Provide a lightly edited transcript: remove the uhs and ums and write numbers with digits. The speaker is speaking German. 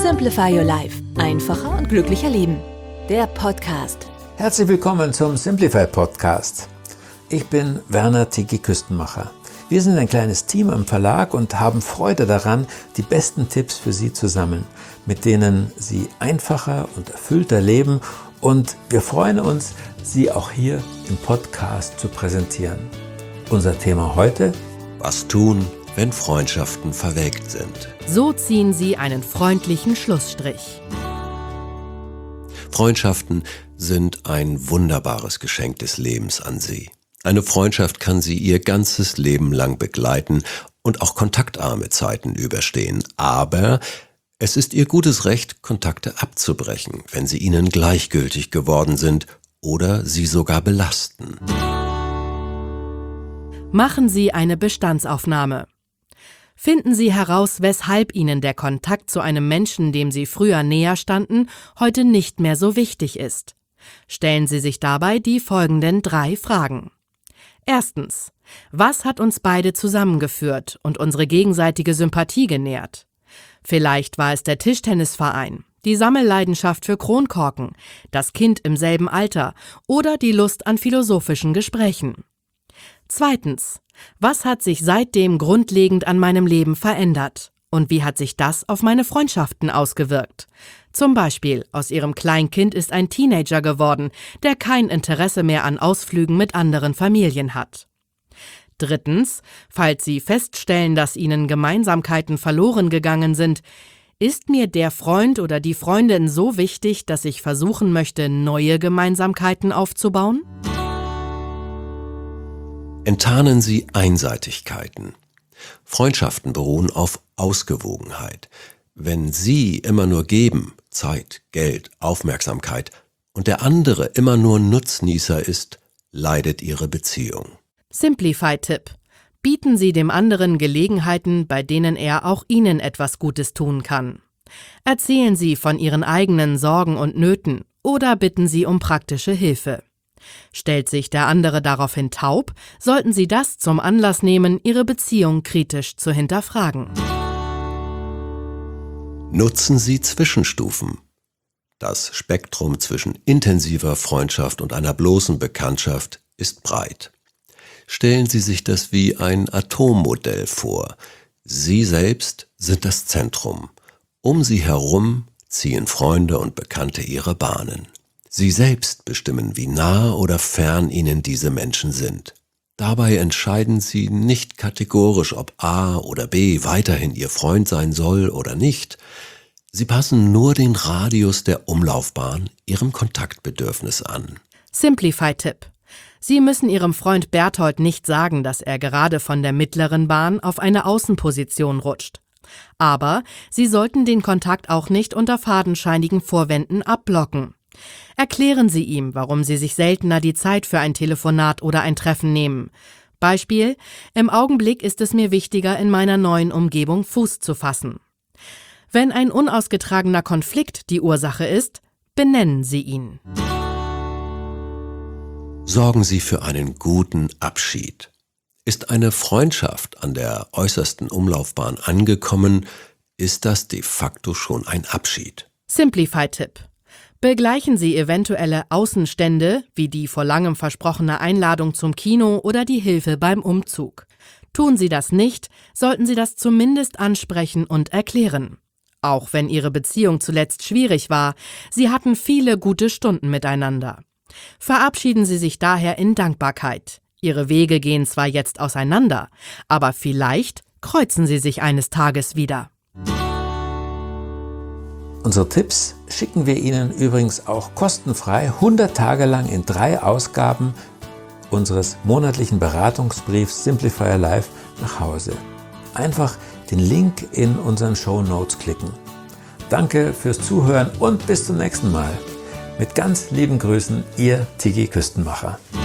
Simplify Your Life. Einfacher und glücklicher leben. Der Podcast. Herzlich willkommen zum Simplify Podcast. Ich bin Werner Tiki Küstenmacher. Wir sind ein kleines Team am Verlag und haben Freude daran, die besten Tipps für Sie zu sammeln, mit denen Sie einfacher und erfüllter leben, und wir freuen uns, Sie auch hier im Podcast zu präsentieren. Unser Thema heute: Was tun, wenn Freundschaften verwelkt sind? So ziehen Sie einen freundlichen Schlussstrich. Freundschaften sind ein wunderbares Geschenk des Lebens an Sie. Eine Freundschaft kann Sie Ihr ganzes Leben lang begleiten und auch kontaktarme Zeiten überstehen. Aber es ist Ihr gutes Recht, Kontakte abzubrechen, wenn sie Ihnen gleichgültig geworden sind oder Sie sogar belasten. Machen Sie eine Bestandsaufnahme. Finden Sie heraus, weshalb Ihnen der Kontakt zu einem Menschen, dem Sie früher näher standen, heute nicht mehr so wichtig ist. Stellen Sie sich dabei die folgenden 3 Fragen. Erstens: Was hat uns beide zusammengeführt und unsere gegenseitige Sympathie genährt? Vielleicht war es der Tischtennisverein, die Sammelleidenschaft für Kronkorken, das Kind im selben Alter oder die Lust an philosophischen Gesprächen. Zweitens: Was hat sich seitdem grundlegend an meinem Leben verändert? Und wie hat sich das auf meine Freundschaften ausgewirkt? Zum Beispiel, aus Ihrem Kleinkind ist ein Teenager geworden, der kein Interesse mehr an Ausflügen mit anderen Familien hat. Drittens: Falls Sie feststellen, dass Ihnen Gemeinsamkeiten verloren gegangen sind, ist mir der Freund oder die Freundin so wichtig, dass ich versuchen möchte, neue Gemeinsamkeiten aufzubauen? Enttarnen Sie Einseitigkeiten. Freundschaften beruhen auf Ausgewogenheit. Wenn Sie immer nur geben, Zeit, Geld, Aufmerksamkeit, und der andere immer nur Nutznießer ist, leidet Ihre Beziehung. Simplify-Tipp: Bieten Sie dem anderen Gelegenheiten, bei denen er auch Ihnen etwas Gutes tun kann. Erzählen Sie von Ihren eigenen Sorgen und Nöten oder bitten Sie um praktische Hilfe. Stellt sich der andere daraufhin taub, sollten Sie das zum Anlass nehmen, Ihre Beziehung kritisch zu hinterfragen. Nutzen Sie Zwischenstufen. Das Spektrum zwischen intensiver Freundschaft und einer bloßen Bekanntschaft ist breit. Stellen Sie sich das wie ein Atommodell vor. Sie selbst sind das Zentrum. Um Sie herum ziehen Freunde und Bekannte ihre Bahnen. Sie selbst bestimmen, wie nah oder fern Ihnen diese Menschen sind. Dabei entscheiden Sie nicht kategorisch, ob A oder B weiterhin Ihr Freund sein soll oder nicht. Sie passen nur den Radius der Umlaufbahn Ihrem Kontaktbedürfnis an. Simplify-Tipp: Sie müssen Ihrem Freund Berthold nicht sagen, dass er gerade von der mittleren Bahn auf eine Außenposition rutscht. Aber Sie sollten den Kontakt auch nicht unter fadenscheinigen Vorwänden abblocken. Erklären Sie ihm, warum Sie sich seltener die Zeit für ein Telefonat oder ein Treffen nehmen. Beispiel: Im Augenblick ist es mir wichtiger, in meiner neuen Umgebung Fuß zu fassen. Wenn ein unausgetragener Konflikt die Ursache ist, benennen Sie ihn. Sorgen Sie für einen guten Abschied. Ist eine Freundschaft an der äußersten Umlaufbahn angekommen, ist das de facto schon ein Abschied. Simplify-Tipp: Begleichen Sie eventuelle Außenstände, wie die vor langem versprochene Einladung zum Kino oder die Hilfe beim Umzug. Tun Sie das nicht, sollten Sie das zumindest ansprechen und erklären. Auch wenn Ihre Beziehung zuletzt schwierig war, Sie hatten viele gute Stunden miteinander. Verabschieden Sie sich daher in Dankbarkeit. Ihre Wege gehen zwar jetzt auseinander, aber vielleicht kreuzen Sie sich eines Tages wieder. Unsere Tipps schicken wir Ihnen übrigens auch kostenfrei 100 Tage lang in 3 Ausgaben unseres monatlichen Beratungsbriefs Simplify Your Life nach Hause. Einfach den Link in unseren Shownotes klicken. Danke fürs Zuhören und bis zum nächsten Mal. Mit ganz lieben Grüßen, Ihr Tiki Küstenmacher.